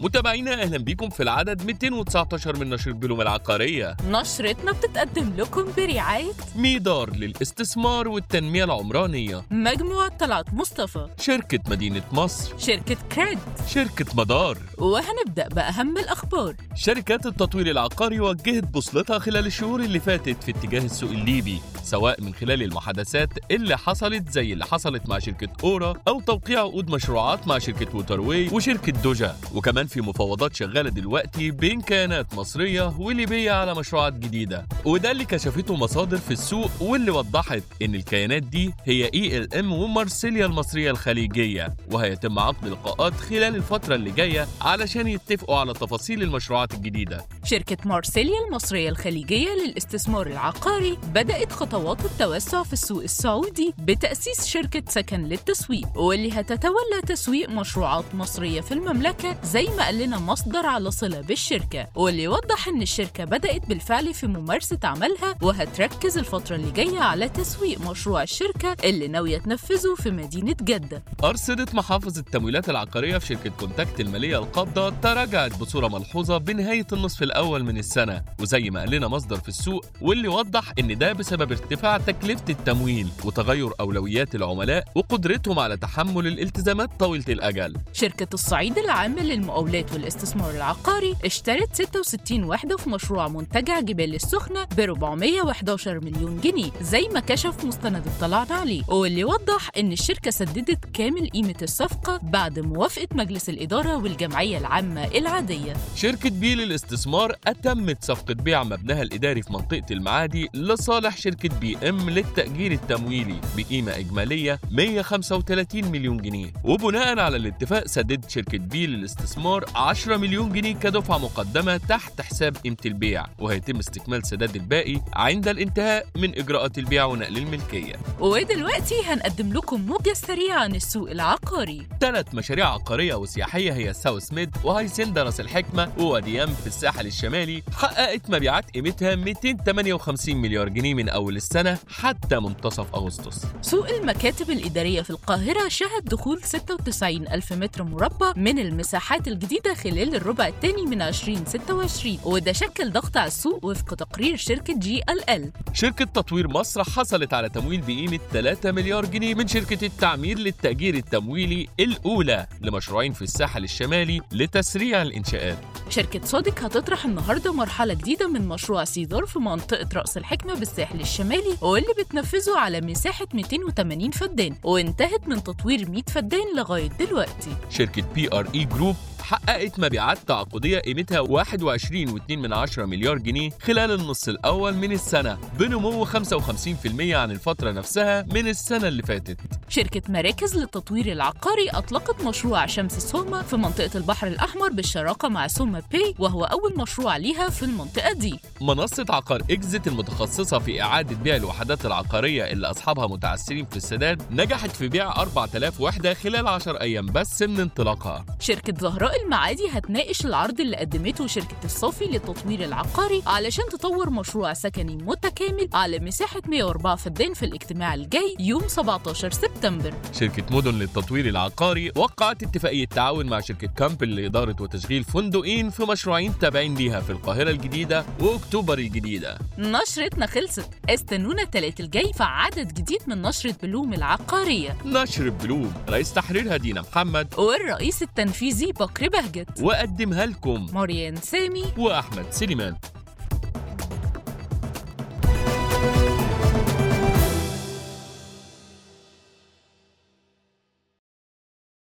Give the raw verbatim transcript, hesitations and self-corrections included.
متابعينا أهلا بيكم في العدد مئتين وتسعتاشر من نشرة بلوم العقارية. نشرتنا بتتقدم لكم برعاية ميدار للاستثمار والتنمية العمرانية، مجموعة طلعت مصطفى، شركة مدينة مصر، شركة كريد، شركة مدار. وهنبدأ بأهم الأخبار. شركات التطوير العقاري وجهت بوصلتها خلال الشهور اللي فاتت في اتجاه السوق الليبي، سواء من خلال المحادثات اللي حصلت زي اللي حصلت مع شركة أورا أو توقيع عقود مشروعات مع شركة ووتروي وشركة دوجا، وكمان في مفاوضات شغالة دلوقتي بين كيانات مصرية وليبية على مشروعات جديدة. وده اللي كشفته مصادر في السوق واللي وضحت إن الكيانات دي هي إي إل إم ومارسيليا المصرية الخليجية، وهيتم عقد لقاءات خلال الفترة اللي جاية علشان يتفقوا على تفاصيل المشروعات الجديدة. شركة مارسيليا المصرية الخليجية للاستثمار العقاري بدأت خطوات التوسع في السوق السعودي بتأسيس شركة سكن للتسويق، واللي هتتولى تسويق مشروعات مصرية في المملكة زي ما قال لنا مصدر على صلة بالشركة، واللي وضح إن الشركة بدأت بالفعل في ممارسة عملها وهتركز الفترة اللي جاية على تسويق مشروع الشركة اللي ناوية تنفذه في مدينة جدة. أرصدت محافظ التمويلات العقارية في شركة كونتاكت المالية القابضة تراجعت بصورة ملحوظة بنهاية النصف الأول من السنة، وزي ما قال لنا مصدر في السوق واللي وضح إن ده بسبب ارتفاع تكلفة التمويل وتغير أولويات العملاء وقدرتهم على تحمل الالتزامات طويلة الأجل. شركة الصعيد العام للمقاولات والاستثمار العقاري اشترت ستة وستين وحدة في مشروع منتجع جبال السخنة ب أربعمائة وأحد عشر مليون جنيه زي ما كشف مستند اطلعنا عليه، واللي وضح إن الشركة سددت كامل قيمة الصفقة بعد موافقة مجلس الإدارة والجمعية العامة العادية. شركة بي للاستثمار أتمت صفقة بيع مبناها الإداري في منطقة المعادي لصالح شركة بي إم للتأجير التمويلي بقيمة إجمالية مئة وخمسة وثلاثين مليون جنيه، وبناء على الاتفاق سددت شركة بي للاستثمار عشرة مليون جنيه كدفعة مقدمة تحت حساب قيمة البيع، وهيتم استكمال سداد الباقي عند الانتهاء من إجراءات البيع ونقل الملكية. ودلوقتي هنقدم لكم موجة سريعة عن السوق العقاري. ثلاث مشاريع عقارية وسياحية هي ساوث ميد وهايسيندا راس الحكمة ووادي يم في الساحل الشمالي حققت مبيعات قيمتها مئتين وثمانية وخمسين مليار جنيه من أول السنة حتى منتصف أغسطس. سوق المكاتب الإدارية في القاهرة شهد دخول ستة وتسعين ألف متر مربع من المساحات الجديدة خلال الربع الثاني من ألفين وستة وعشرين، وده شكل ضغط على السوق وفق تقرير شركة جي إل إل. شركة تطوير مصر حصلت على تمويل بقيمة ثلاثة مليار جنيه من شركة التعمير للتأجير التمويلي الأولى لمشروعين في الساحل الشمالي لتسريع الإنشاءات. شركة صادق هتطرح النهاردة مرحلة جديدة من مشروع سيدار في منطقة رأس الحكمة بالساحل الشمالي، واللي بتنفذه على مساحة مئتين وثمانين فدان وانتهت من تطوير مئة فدان لغاية دلوقتي. شركة بي آر إي جروب حققت مبيعات تعاقدية قيمتها واحد وعشرين فاصلة اثنين من عشرة مليار جنيه خلال النص الأول من السنة بنمو خمسة وخمسين بالمئة عن الفترة نفسها من السنة اللي فاتت. شركة مراكز للتطوير العقاري أطلقت مشروع شمس سوما في منطقة البحر الأحمر بالشراكة مع سوما باي، وهو أول مشروع ليها في المنطقة دي. منصة عقار إكزيت المتخصصة في إعادة بيع الوحدات العقارية اللي أصحابها متعثرين في السداد نجحت في بيع أربعة آلاف وحدة خلال عشر أيام بس من انطلاقها. شركة زهراء المعادي هتناقش العرض اللي قدمته شركة الصافي للتطوير العقاري علشان تطور مشروع سكني متكامل على مساحة مئة وأربعة فدان في الاجتماع الجاي يوم سبعة عشر سبتمبر. شركة مدن للتطوير العقاري وقعت اتفاقية تعاون مع شركة كامبل لإدارة وتشغيل فندقين في مشروعين تابعين ليها في القاهرة الجديدة وأكتوبر الجديدة. نشرتنا خلصت، استنونا الثلاث الجاي في عدد جديد من نشرة بلوم العقارية. نشر بلوم رئيس تحريرها دينا محمد والرئيس التنفيذي بكر بهجت، وقدمها لكم مريان سامي وأحمد سليمان.